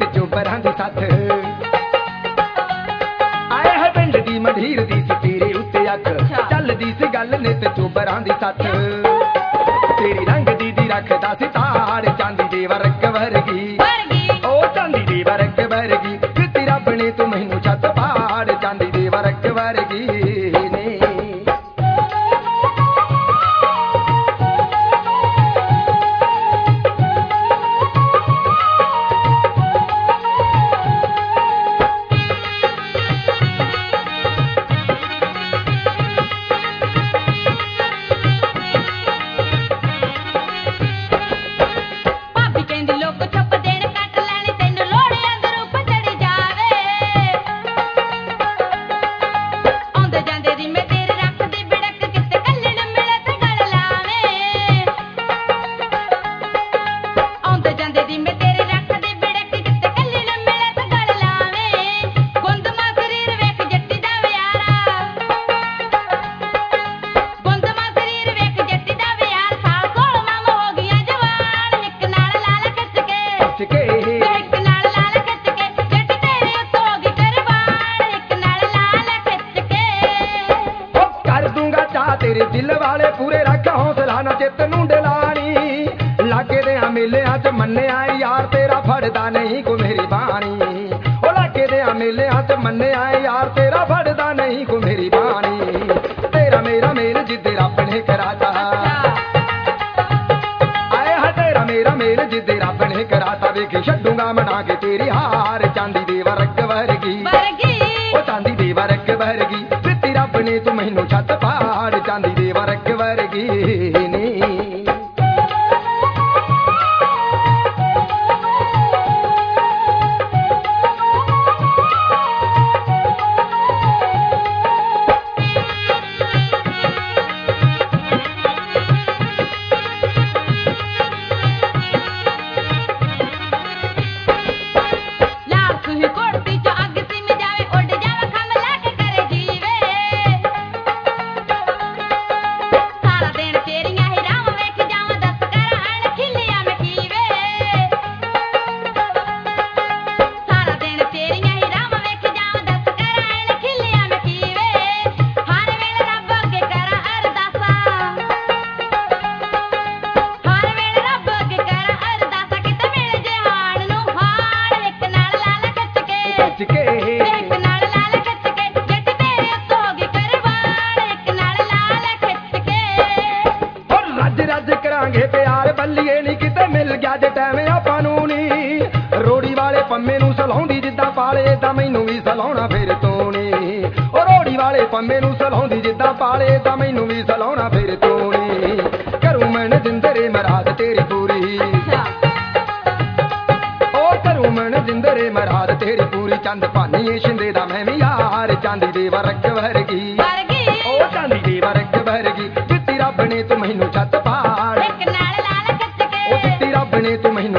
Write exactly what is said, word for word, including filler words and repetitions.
ਚੋਬਰਾਂ ਦੀ ਸੱਥ ਆਏ ਹੈ ਪਿੰਡ ਦੀ ਮੰਢੀਰ ਦੀ ਸੀ ਤੇਰੇ ਉੱਤੇ ਅੱਖ ਚੱਲਦੀ ਸੀ ਗੱਲ ਨਿਤ ਚੋਬਰਾਂ ਦੀ ਸੱਥ ਤੇਰੀ ਰੰਗ ਦੀ ਦੀ ਰੱਖਦਾ ਸੀ ਤਾੜ ਚਾਂਦੀ ਦੇ ਵਰਗ ਵਰਗੀ ਉਹ ਚਾਂਦੀ ਦੇ ਵਰਗ ਵਰਗੀ ਦਿੱਤੀ ਰੱਬ ਨੇ ਤੂੰ ਮੈਨੂੰ ਛੱਤ ਪਾੜ ਚਾਂਦੀ ਦੇ ਵਰਗ ਵਰਗੀ ਨੇ तेरे दिल वाले पूरे रख हौसला ना चित नूं डलानी लागे दे मेलियां च मन्निया यार तेरा फड़दा नहीं को मेरी बाणी ओ लागे दे मेलियां च मन्निया यार तेरा फड़दा नहीं को मेरी बाणी तेरा मेरा मेल जिद्दे रब ने कराता आए हा तेरा मेरा मेल जिद्दे रब ने कराता वेख छड्डूंगा मना के तेरी हार चांदी दे वर्ग वर्गी ओ चांदी दे वर्ग वर्गी दित्ती रब ने तू मैनू छत पाड़ चांदी दे वर्ग वर्गी ने प्यार बल्लीए नी किते मिल गया जे टैम आपां नूं नी रोड़ी वाले पम्मे नूं सलाउंदी जिद्दां पाले तां मैनूं भी सलाउणा फिर तूं नी ओ रोड़ी वाले पम्मे नूं सलाउंदी जिद्दां पाले तां मैनूं भी सलाउणा फिर तूं नी करूं मन जिंदरे मराद तेरी पूरी ओ करूं मन जिंदरे मराद तेरी पूरी चंद भानी शिंदे दा मैं भी यार चांदी दे वर्ग वर्गी ओ चांदी दे वर्ग वर्गी दित्ती रब ने तू मैनूं छत पाड़ तू मैनू